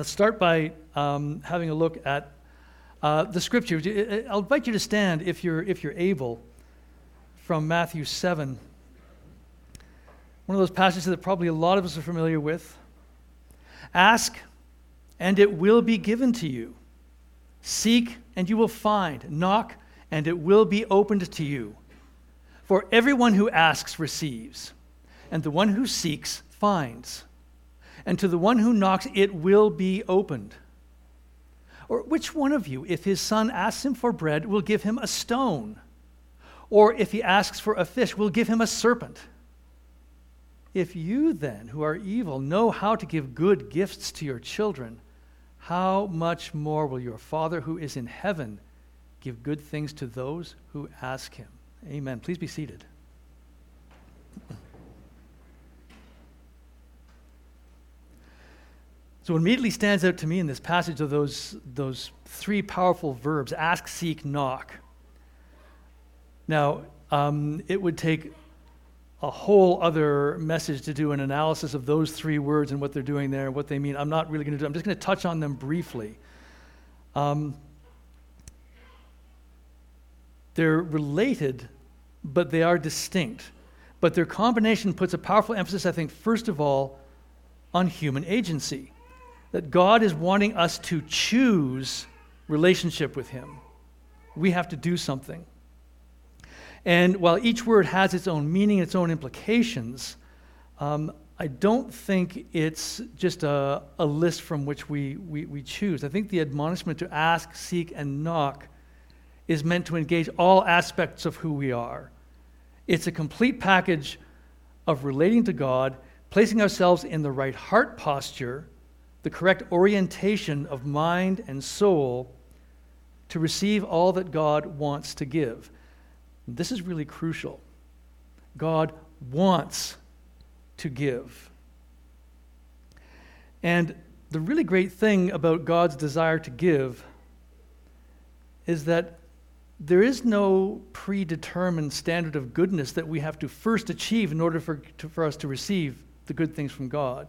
Let's start by having a look at the scripture. I'll invite you to stand if you're able from Matthew 7. One of those passages that probably a lot of us are familiar with. Ask, and it will be given to you. Seek, and you will find. Knock, and it will be opened to you. For everyone who asks receives, and the one who seeks finds. And to the one who knocks, it will be opened. Or which one of you, if his son asks him for bread, will give him a stone? Or if he asks for a fish, will give him a serpent? If you then, who are evil, know how to give good gifts to your children, how much more will your Father who is in heaven give good things to those who ask him? Amen. Please be seated. So what immediately stands out to me in this passage are those three powerful verbs: ask, seek, knock. Now, it would take a whole other message to do an analysis of those three words and what they're doing there and what they mean. I'm not really going to do it. I'm just going to touch on them briefly. They're related, but they are distinct. But their combination puts a powerful emphasis, I think, first of all, on human agency. That God is wanting us to choose relationship with him. We have to do something. And while each word has its own meaning, its own implications, I don't think it's just a list from which we choose. I think the admonishment to ask, seek, and knock is meant to engage all aspects of who we are. It's a complete package of relating to God, placing ourselves in the right heart posture, the correct orientation of mind and soul to receive all that God wants to give. This is really crucial. God wants to give. And the really great thing about God's desire to give is that there is no predetermined standard of goodness that we have to first achieve in order for us to receive the good things from God.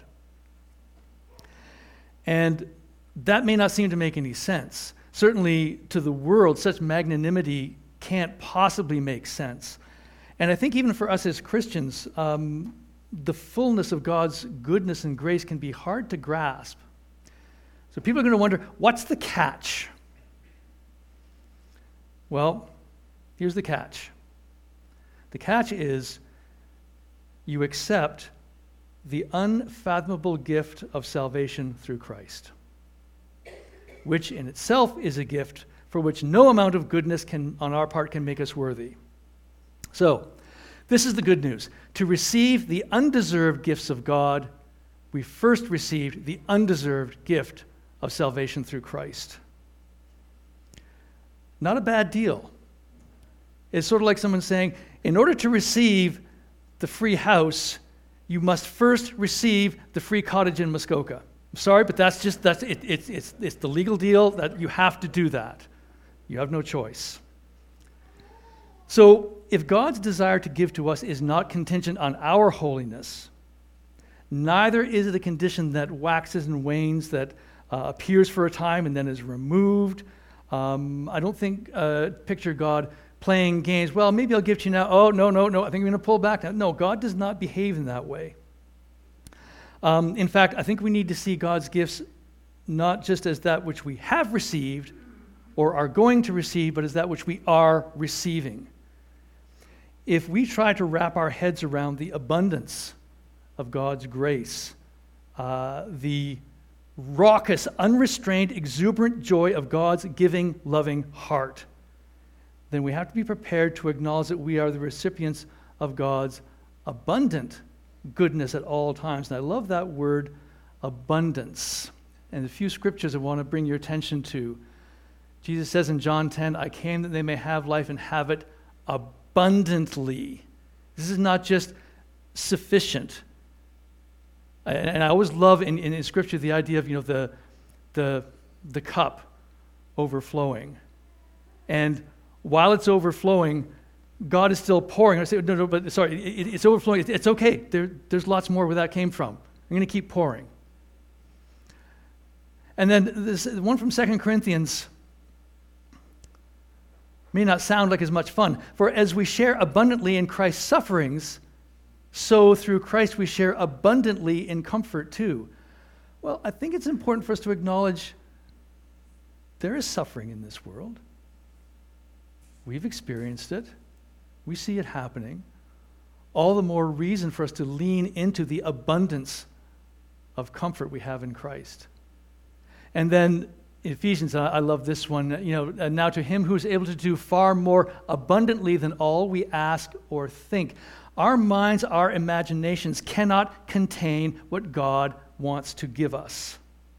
And that may not seem to make any sense. Certainly to the world, such magnanimity can't possibly make sense. And I think even for us as Christians, the fullness of God's goodness and grace can be hard to grasp. So people are going to wonder, what's the catch? Well, here's the catch. The catch is you accept the unfathomable gift of salvation through Christ, which in itself is a gift for which no amount of goodness on our part can make us worthy. So, this is the good news. To receive the undeserved gifts of God, we first received the undeserved gift of salvation through Christ. Not a bad deal. It's sort of like someone saying, in order to receive the free house, you must first receive the free cottage in Muskoka. I'm sorry, but that's it. It's the legal deal that you have to do that. You have no choice. So, if God's desire to give to us is not contingent on our holiness, neither is it a condition that waxes and wanes, that appears for a time and then is removed. I don't think picture God playing games. Well, maybe I'll give to you now. Oh, no. I think I'm going to pull back now. No, God does not behave in that way. In fact, I think we need to see God's gifts not just as that which we have received or are going to receive, but as that which we are receiving. If we try to wrap our heads around the abundance of God's grace, the raucous, unrestrained, exuberant joy of God's giving, loving heart, then we have to be prepared to acknowledge that we are the recipients of God's abundant goodness at all times. And I love that word, abundance. And a few scriptures I want to bring your attention to. Jesus says in John 10, I came that they may have life and have it abundantly. This is not just sufficient. And I always love in Scripture the idea of the cup overflowing. And while it's overflowing, God is still pouring. I say, no, but sorry, it's overflowing. It's okay. There's lots more where that came from. I'm going to keep pouring. And then this one from 2 Corinthians may not sound like as much fun. For as we share abundantly in Christ's sufferings, so through Christ we share abundantly in comfort too. Well, I think it's important for us to acknowledge there is suffering in this world. We've experienced it. We see it happening. All the more reason for us to lean into the abundance of comfort we have in Christ. And then Ephesians, I love this one. Now to him who is able to do far more abundantly than all we ask or think. Our minds, our imaginations cannot contain what God wants to give us.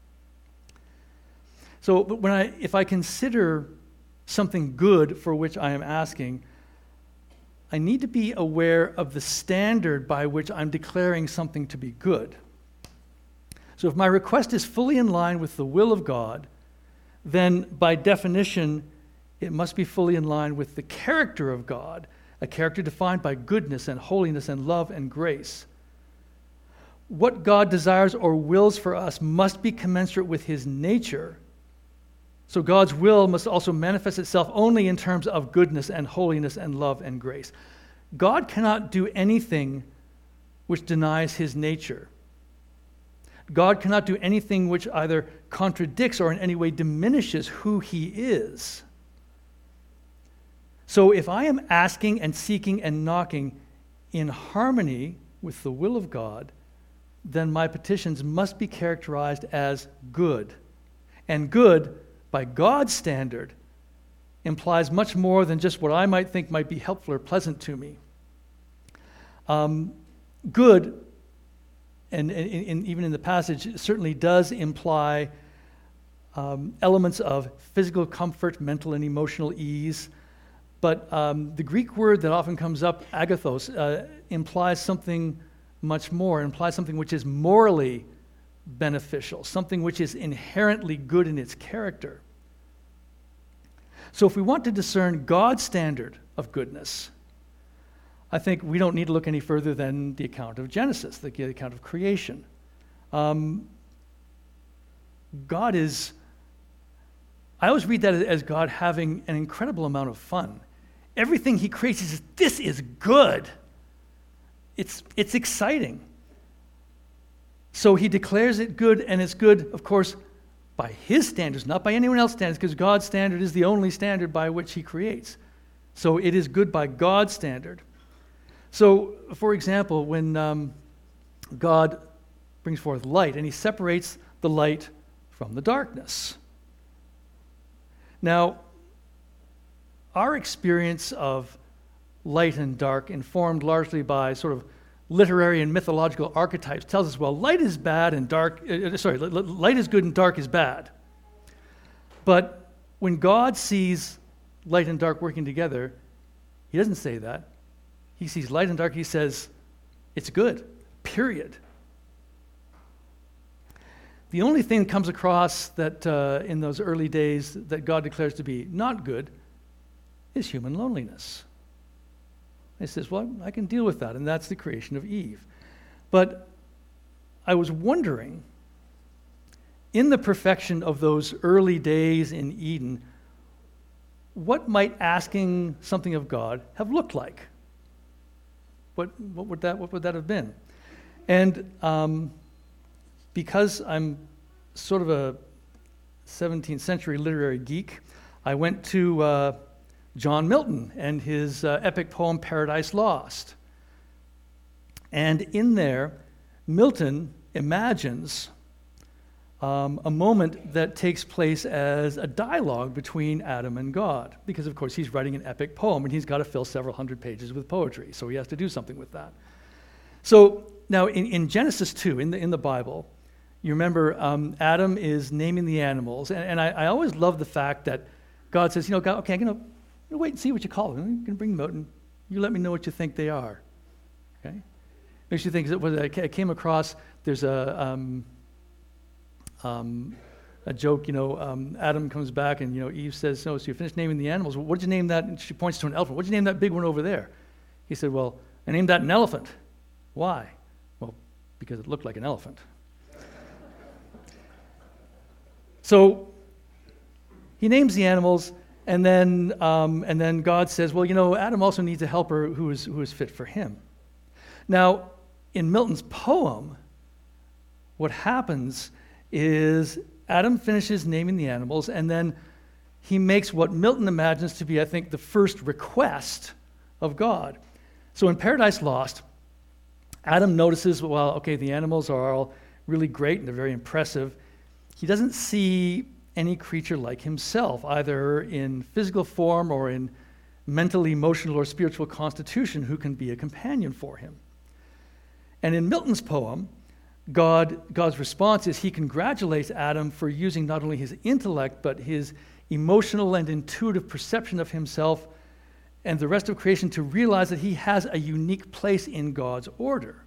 So if I consider something good for which I am asking, I need to be aware of the standard by which I'm declaring something to be good. So if my request is fully in line with the will of God, then by definition, it must be fully in line with the character of God, a character defined by goodness and holiness and love and grace. What God desires or wills for us must be commensurate with his nature. So God's will must also manifest itself only in terms of goodness and holiness and love and grace. God cannot do anything which denies his nature. God cannot do anything which either contradicts or in any way diminishes who he is. So if I am asking and seeking and knocking in harmony with the will of God, then my petitions must be characterized as good. And good, by God's standard, implies much more than just what I might think might be helpful or pleasant to me. Good, and even in the passage, certainly does imply elements of physical comfort, mental and emotional ease. But the Greek word that often comes up, agathos, implies something much more. It implies something which is morally beneficial, something which is inherently good in its character. So if we want to discern God's standard of goodness, I think we don't need to look any further than the account of Genesis, the account of creation. God is, I always read that as God having an incredible amount of fun. Everything he creates, he says, this is good. It's exciting. So he declares it good, and it's good, of course, by his standards, not by anyone else's standards, because God's standard is the only standard by which he creates. So it is good by God's standard. So, for example, when God brings forth light, and he separates the light from the darkness. Now, our experience of light and dark, informed largely by sort of literary and mythological archetypes, tells us, well, light is bad and light is good and dark is bad. But when God sees light and dark working together, he doesn't say that. He sees light and dark, he says, it's good, period. The only thing that comes across that in those early days that God declares to be not good is human loneliness. He says, well, I can deal with that, and that's the creation of Eve. But I was wondering, in the perfection of those early days in Eden, what might asking something of God have looked like? What would that have been? And because I'm sort of a 17th century literary geek, I went to John Milton and his epic poem Paradise Lost. And in there, Milton imagines a moment that takes place as a dialogue between Adam and God, because of course he's writing an epic poem and he's got to fill several hundred pages with poetry, so he has to do something with that. So now in Genesis 2, in the Bible, you remember Adam is naming the animals, and I always love the fact that God says, God, okay, I'm going to wait and see what you call them. I'm going to bring them out, and you let me know what you think they are. Okay? Makes you think, I came across, there's a joke, Adam comes back and, Eve says, so you finished naming the animals. Well, what did you name that? And she points to an elephant. What did you name that big one over there? He said, well, I named that an elephant. Why? Well, because it looked like an elephant. So he names the animals, and then God says, well, Adam also needs a helper who is fit for him. Now, in Milton's poem, what happens is Adam finishes naming the animals, and then he makes what Milton imagines to be, I think, the first request of God. So in Paradise Lost, Adam notices, the animals are all really great and they're very impressive. He doesn't see any creature like himself, either in physical form or in mental, emotional, or spiritual constitution, who can be a companion for him. And in Milton's poem, God's response is he congratulates Adam for using not only his intellect, but his emotional and intuitive perception of himself and the rest of creation to realize that he has a unique place in God's order.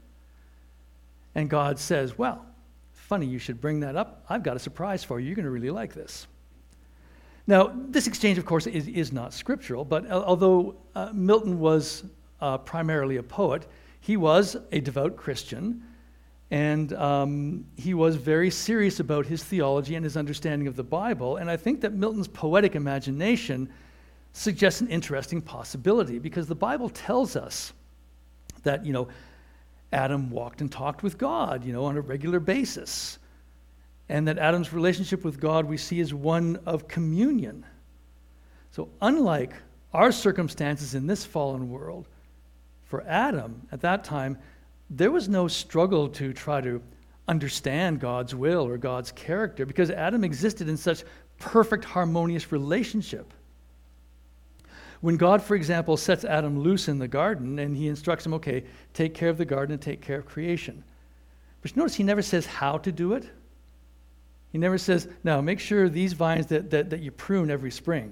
And God says, well, funny you should bring that up. I've got a surprise for you. You're going to really like this. Now, this exchange, of course, is not scriptural, but although Milton was primarily a poet, he was a devout Christian, and he was very serious about his theology and his understanding of the Bible. And I think that Milton's poetic imagination suggests an interesting possibility, because the Bible tells us that, Adam walked and talked with God, on a regular basis. And that Adam's relationship with God we see as one of communion. So unlike our circumstances in this fallen world, for Adam at that time, there was no struggle to try to understand God's will or God's character, because Adam existed in such perfect, harmonious relationship. When God, for example, sets Adam loose in the garden and he instructs him, okay, take care of the garden and take care of creation. But you notice he never says how to do it. He never says, now make sure these vines that you prune every spring.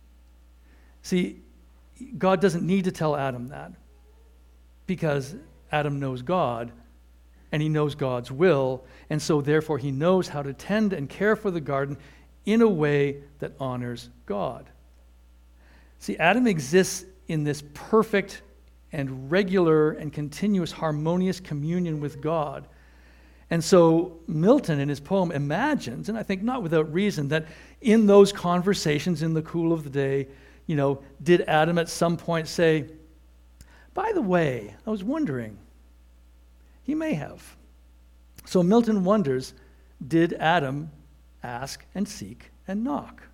See, God doesn't need to tell Adam that, because Adam knows God and he knows God's will, and so therefore he knows how to tend and care for the garden in a way that honors God. See, Adam exists in this perfect and regular and continuous harmonious communion with God. And so Milton in his poem imagines, and I think not without reason, that in those conversations in the cool of the day, did Adam at some point say, by the way, I was wondering. He may have. So Milton wonders, did Adam ask and seek and knock?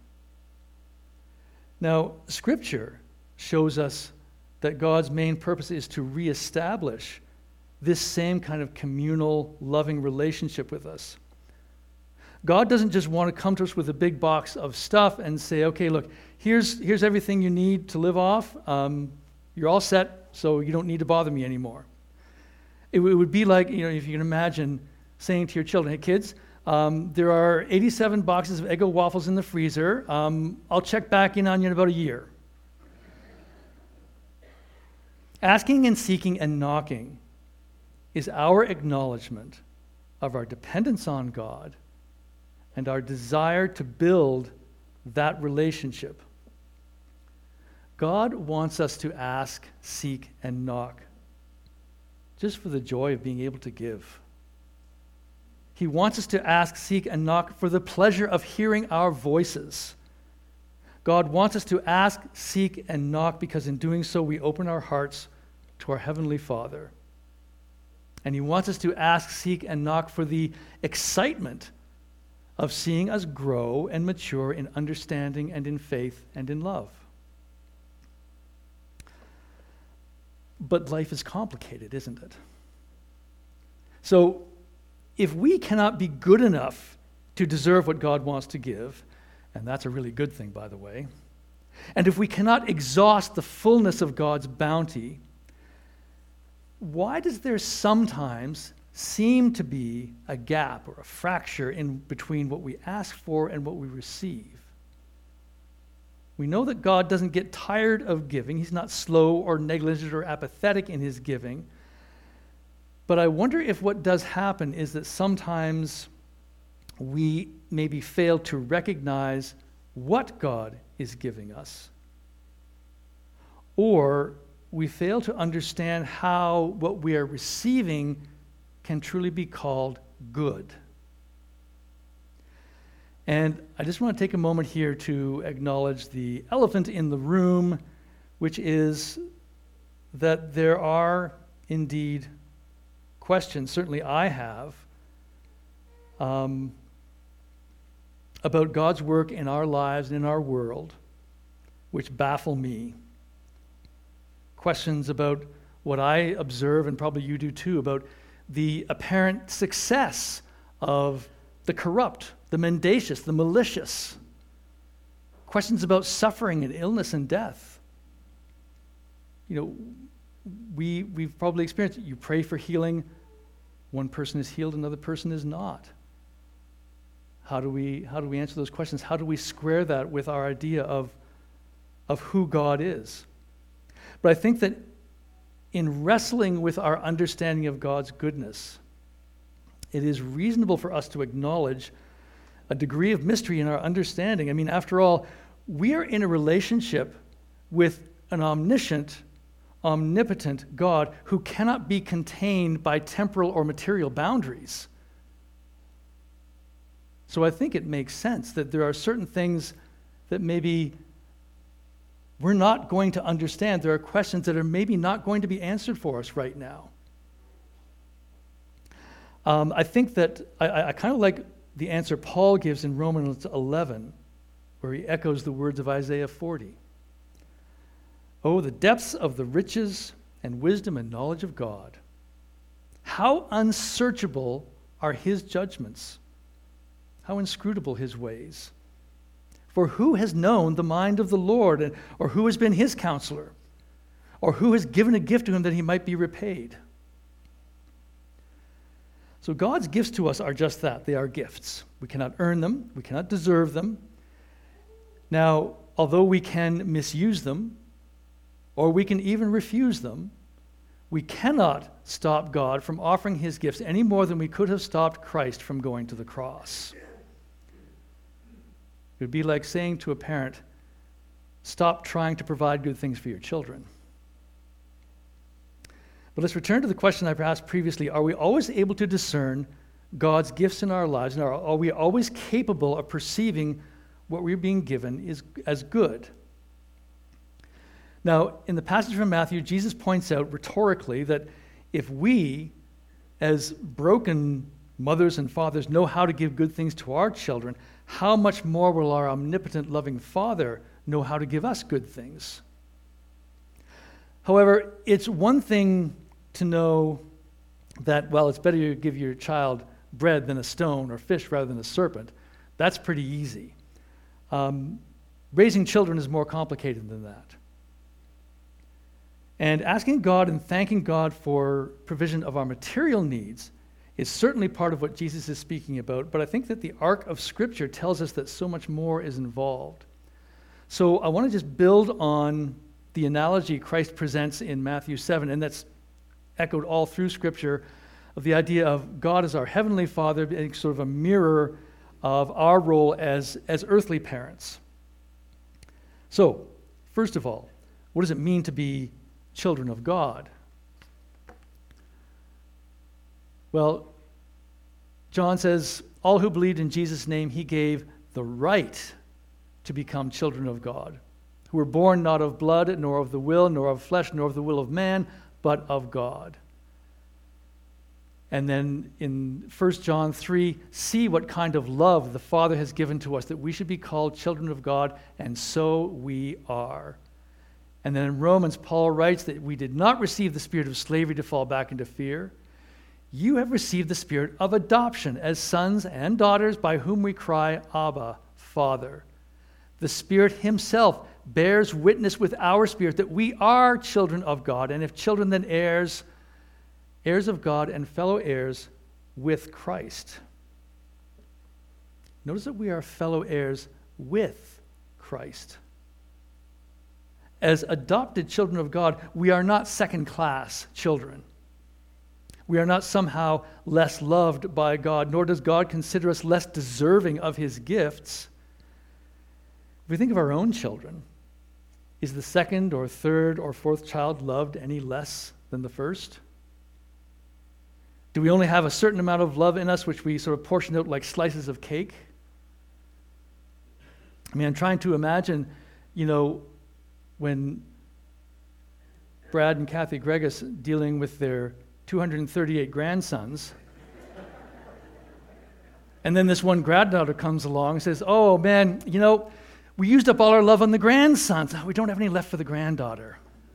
Now, Scripture shows us that God's main purpose is to reestablish this same kind of communal, loving relationship with us. God doesn't just want to come to us with a big box of stuff and say, okay, look, here's everything you need to live off. You're all set, so you don't need to bother me anymore. It would be like, if you can imagine saying to your children, hey, kids, there are 87 boxes of Eggo waffles in the freezer. I'll check back in on you in about a year. Asking and seeking and knocking is our acknowledgement of our dependence on God and our desire to build that relationship. God wants us to ask, seek, and knock just for the joy of being able to give. He wants us to ask, seek, and knock for the pleasure of hearing our voices. God wants us to ask, seek, and knock because in doing so we open our hearts to our Heavenly Father. And He wants us to ask, seek, and knock for the excitement of seeing us grow and mature in understanding and in faith and in love. But life is complicated, isn't it? So, if we cannot be good enough to deserve what God wants to give, and that's a really good thing, by the way, and if we cannot exhaust the fullness of God's bounty, why does there sometimes seem to be a gap or a fracture in between what we ask for and what we receive? We know that God doesn't get tired of giving. He's not slow or negligent or apathetic in His giving. But I wonder if what does happen is that sometimes we maybe fail to recognize what God is giving us, or we fail to understand how what we are receiving can truly be called good. And I just want to take a moment here to acknowledge the elephant in the room, which is that there are indeed questions, certainly I have, about God's work in our lives and in our world, which baffle me. Questions about what I observe, and probably you do too, about the apparent success of the corrupt, the mendacious, the malicious. Questions about suffering and illness and death. We've probably experienced it. You pray for healing, one person is healed, another person is not. How do we answer those questions? How do we square that with our idea of who God is? But I think that in wrestling with our understanding of God's goodness, it is reasonable for us to acknowledge a degree of mystery in our understanding. I mean, after all, we are in a relationship with an omniscient, omnipotent God who cannot be contained by temporal or material boundaries. So I think it makes sense that there are certain things that maybe we're not going to understand. There are questions that are maybe not going to be answered for us right now. I think that I kind of like the answer Paul gives in Romans 11, where he echoes the words of Isaiah 40. Oh, the depths of the riches and wisdom and knowledge of God. How unsearchable are his judgments. How inscrutable his ways. For who has known the mind of the Lord, or who has been his counselor, or who has given a gift to him that he might be repaid? So God's gifts to us are just that. They are gifts. We cannot earn them. We cannot deserve them. Now, although we can misuse them, or we can even refuse them, we cannot stop God from offering his gifts any more than we could have stopped Christ from going to the cross. It would be like saying to a parent, stop trying to provide good things for your children. But let's return to the question I asked previously. Are we always able to discern God's gifts in our lives? And are we always capable of perceiving what we're being given as good? Now, in the passage from Matthew, Jesus points out rhetorically that if we, as broken mothers and fathers, know how to give good things to our children, how much more will our omnipotent, loving Father know how to give us good things? However, it's one thing to know that, well, it's better to give your child bread than a stone, or fish rather than a serpent. That's pretty easy. Raising children is more complicated than that. And asking God and thanking God for provision of our material needs is certainly part of what Jesus is speaking about, but I think that the arc of Scripture tells us that so much more is involved. So I want to just build on the analogy Christ presents in Matthew 7, and that's echoed all through Scripture, of the idea of God as our Heavenly Father being sort of a mirror of our role as earthly parents. So, first of all, what does it mean to be children of God? Well, John says, all who believed in Jesus' name, he gave the right to become children of God, who were born not of blood, nor of the will, nor of flesh, nor of the will of man, but of God. And then in 1 John 3, see what kind of love the Father has given to us, that we should be called children of God, and so we are. And then in Romans, Paul writes that we did not receive the spirit of slavery to fall back into fear. You have received the spirit of adoption as sons and daughters, by whom we cry, Abba, Father. The Spirit himself bears witness with our spirit that we are children of God, and if children, then heirs, heirs of God and fellow heirs with Christ. Notice that we are fellow heirs with Christ. As adopted children of God, we are not second-class children. We are not somehow less loved by God, nor does God consider us less deserving of his gifts. If we think of our own children, is the second or third or fourth child loved any less than the first? Do we only have a certain amount of love in us which we sort of portion out like slices of cake? I mean, I'm trying to imagine, when Brad and Kathy Gregus dealing with their 238 grandsons, and then this one granddaughter comes along and says, oh man, we used up all our love on the grandsons. We don't have any left for the granddaughter.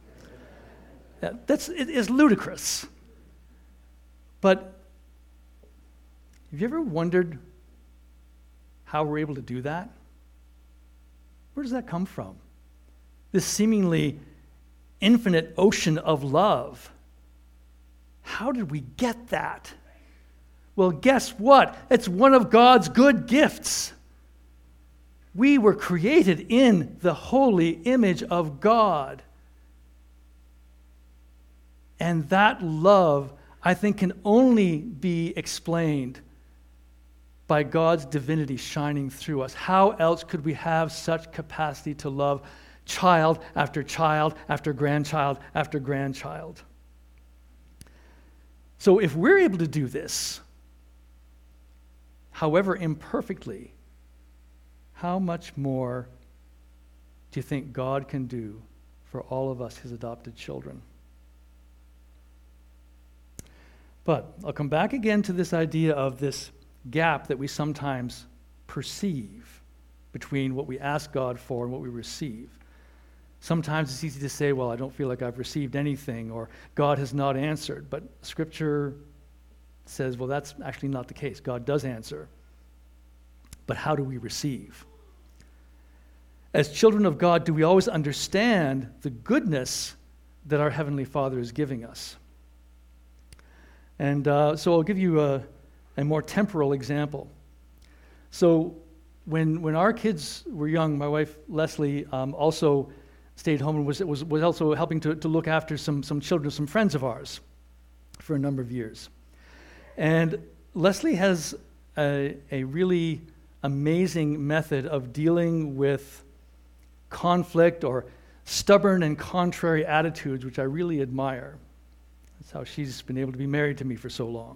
It is ludicrous. But have you ever wondered how we're able to do that? Where does that come from? This seemingly infinite ocean of love. How did we get that? Well, guess what? It's one of God's good gifts. We were created in the holy image of God. And that love, I think, can only be explained by God's divinity shining through us. How else could we have such capacity to love child after child after grandchild after grandchild? So if we're able to do this, however imperfectly, how much more do you think God can do for all of us, his adopted children? But I'll come back again to this idea of this gap that we sometimes perceive between what we ask God for and what we receive. Sometimes it's easy to say, well, I don't feel like I've received anything, or God has not answered. But Scripture says, well, that's actually not the case. God does answer. But how do we receive? As children of God, do we always understand the goodness that our Heavenly Father is giving us? And so I'll give you a more temporal example. So when our kids were young, my wife Leslie also stayed home and was also helping to look after some children, some friends of ours, for a number of years. And Leslie has a really amazing method of dealing with conflict or stubborn and contrary attitudes, which I really admire. That's how she's been able to be married to me for so long.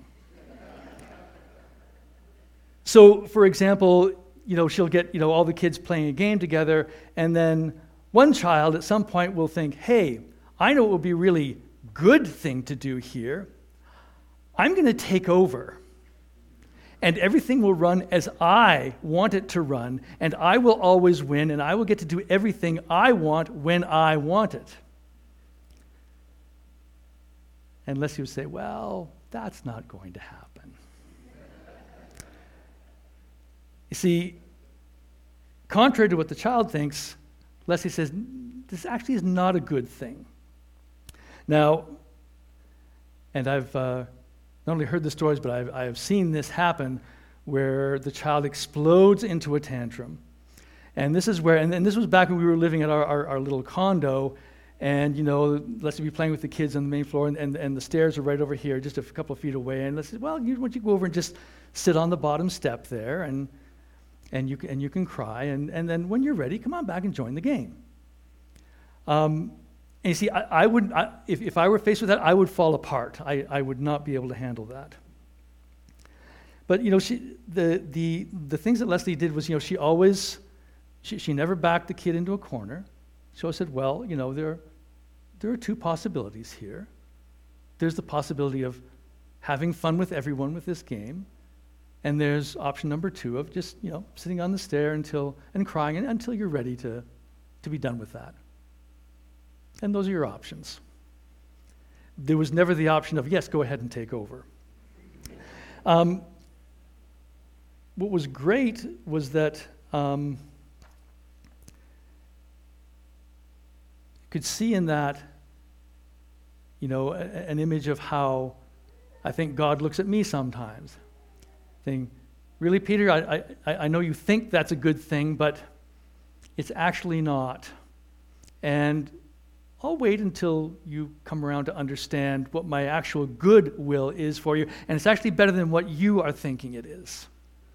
So, for example, she'll get, all the kids playing a game together, and then one child at some point will think, hey, I know what would be a really good thing to do here. I'm going to take over, and everything will run as I want it to run, and I will always win, and I will get to do everything I want when I want it. And Leslie would say, well, that's not going to happen. You see, contrary to what the child thinks, Leslie says, this actually is not a good thing. Now, and I've not only heard the stories, but I have seen this happen where the child explodes into a tantrum. And this is where, and this was back when we were living at our little condo, and, Leslie would be playing with the kids on the main floor, and the stairs are right over here, just a couple of feet away. And Leslie said, well, why don't you go over and just sit on the bottom step there, and you can cry, and then when you're ready, come on back and join the game. And you see, if I were faced with that, I would fall apart. I would not be able to handle that. But the things that Leslie did was, she never backed the kid into a corner. She always said, well, there are two possibilities here. There's the possibility of having fun with everyone with this game, and there's option number 2 of just, sitting on the stair and crying until you're ready to be done with that. And those are your options. There was never the option of, yes, go ahead and take over. What was great was that you could see in that, an image of how I think God looks at me sometimes. Saying, really, Peter, I know you think that's a good thing, but it's actually not. And I'll wait until you come around to understand what my actual good will is for you, and it's actually better than what you are thinking it is.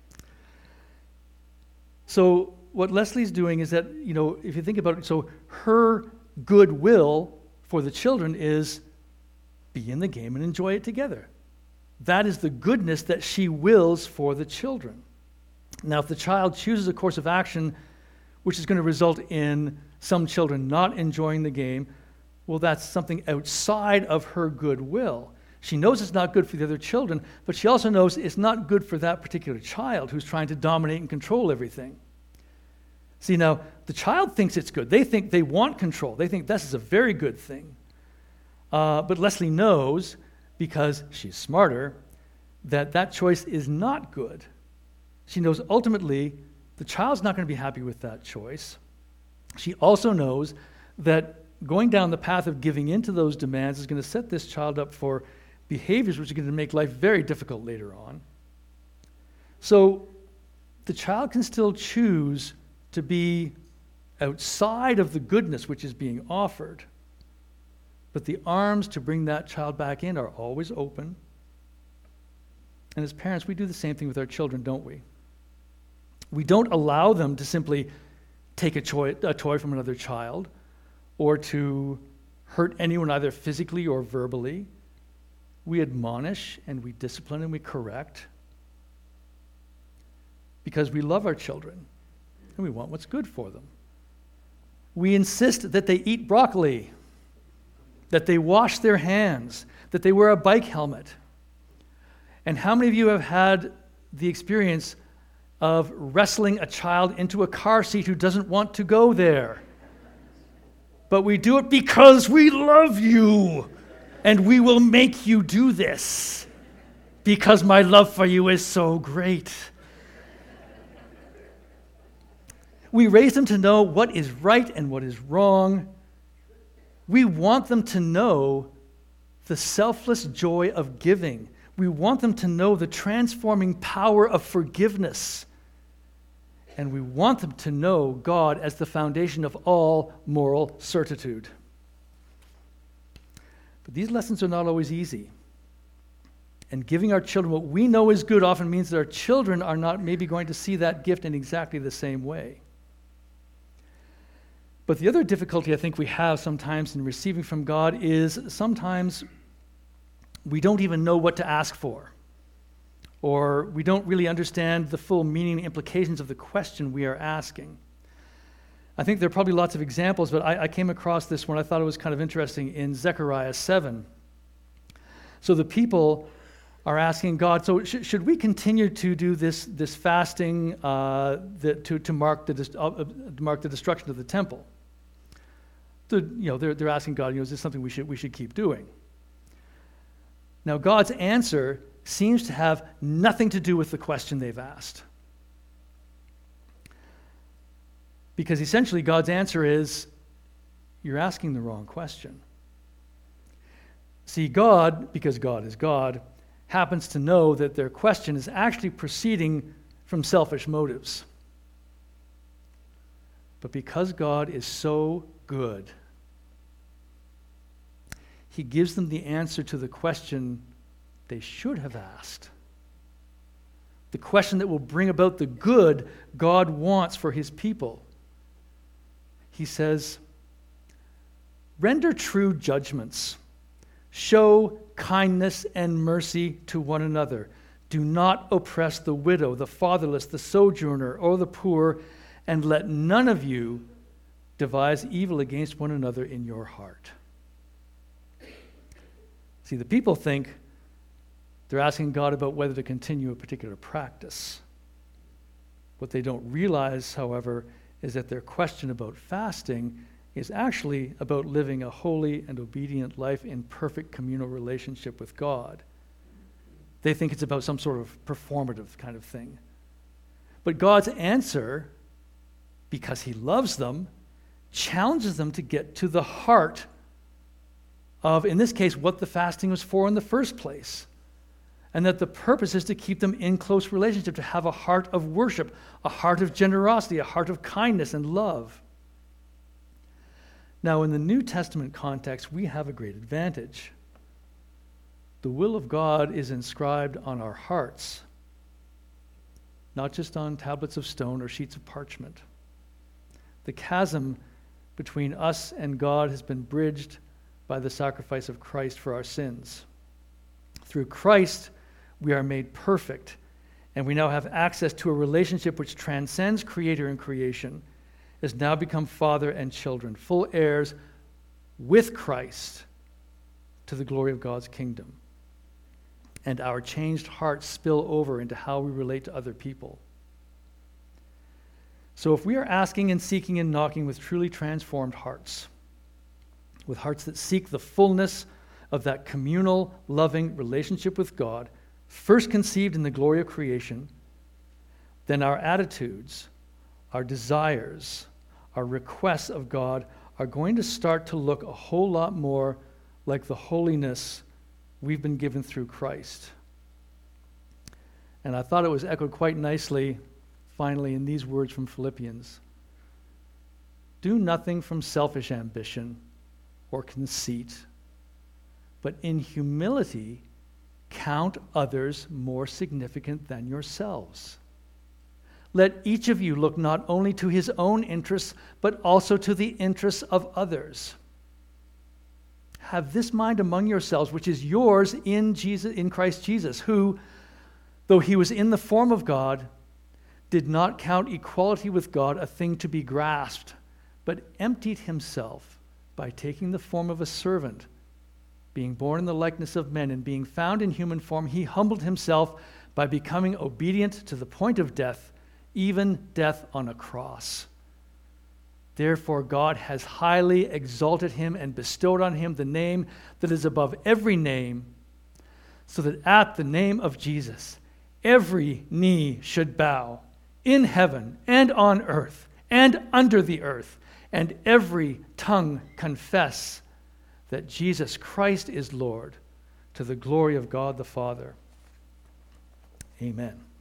So what Leslie's doing is that, if you think about it, so her goodwill for the children is be in the game and enjoy it together. That is the goodness that she wills for the children. Now, if the child chooses a course of action which is going to result in some children not enjoying the game, well, that's something outside of her goodwill. She knows it's not good for the other children, but she also knows it's not good for that particular child who's trying to dominate and control everything. See, now, the child thinks it's good. They think they want control. They think this is a very good thing. But Leslie knows, because she's smarter, that choice is not good. She knows ultimately the child's not going to be happy with that choice. She also knows that going down the path of giving in to those demands is going to set this child up for behaviors which are going to make life very difficult later on. So the child can still choose to be outside of the goodness which is being offered, but the arms to bring that child back in are always open. And as parents, we do the same thing with our children, don't we? We don't allow them to simply take a toy from another child or to hurt anyone either physically or verbally. We admonish and we discipline and we correct because we love our children and we want what's good for them. We insist that they eat broccoli, that they wash their hands, that they wear a bike helmet. And how many of you have had the experience of wrestling a child into a car seat who doesn't want to go there? But we do it because we love you, and we will make you do this because my love for you is so great. We raise them to know what is right and what is wrong. We want them to know the selfless joy of giving. We want them to know the transforming power of forgiveness. And we want them to know God as the foundation of all moral certitude. But these lessons are not always easy. And giving our children what we know is good often means that our children are not maybe going to see that gift in exactly the same way. But the other difficulty I think we have sometimes in receiving from God is sometimes we don't even know what to ask for, or we don't really understand the full meaning and implications of the question we are asking. I think there are probably lots of examples, but I came across this one. I thought it was kind of interesting in Zechariah 7. So the people are asking God, so should we continue to do this fasting to mark the destruction of the temple? They're asking God, is this something we should keep doing? Now, God's answer seems to have nothing to do with the question they've asked. Because essentially, God's answer is, you're asking the wrong question. See, God, because God is God, happens to know that their question is actually proceeding from selfish motives. But because God is so good, He gives them the answer to the question they should have asked. The question that will bring about the good God wants for His people. He says, render true judgments. Show kindness and mercy to one another. Do not oppress the widow, the fatherless, the sojourner, or the poor, and let none of you devise evil against one another in your heart. See, the people think they're asking God about whether to continue a particular practice. What they don't realize, however, is that their question about fasting is actually about living a holy and obedient life in perfect communal relationship with God. They think it's about some sort of performative kind of thing. But God's answer, because He loves them, challenges them to get to the heart of, in this case, what the fasting was for in the first place. And that the purpose is to keep them in close relationship, to have a heart of worship, a heart of generosity, a heart of kindness and love. Now, in the New Testament context, we have a great advantage. The will of God is inscribed on our hearts, not just on tablets of stone or sheets of parchment. The chasm between us and God has been bridged by the sacrifice of Christ for our sins. Through Christ, we are made perfect, and we now have access to a relationship which transcends creator and creation, is now become father and children, full heirs with Christ to the glory of God's kingdom. And our changed hearts spill over into how we relate to other people. So if we are asking and seeking and knocking with truly transformed hearts, with hearts that seek the fullness of that communal, loving relationship with God, first conceived in the glory of creation, then our attitudes, our desires, our requests of God are going to start to look a whole lot more like the holiness we've been given through Christ. And I thought it was echoed quite nicely, finally, in these words from Philippians. Do nothing from selfish ambition or conceit, but in humility count others more significant than yourselves. Let each of you look not only to his own interests, but also to the interests of others. Have this mind among yourselves, which is yours in Christ Jesus, who, though he was in the form of God, did not count equality with God a thing to be grasped, but emptied himself by taking the form of a servant. Being born in the likeness of men and being found in human form, he humbled himself by becoming obedient to the point of death, even death on a cross. Therefore, God has highly exalted him and bestowed on him the name that is above every name, so that at the name of Jesus, every knee should bow in heaven and on earth and under the earth, and every tongue confess that Jesus Christ is Lord, to the glory of God the Father. Amen.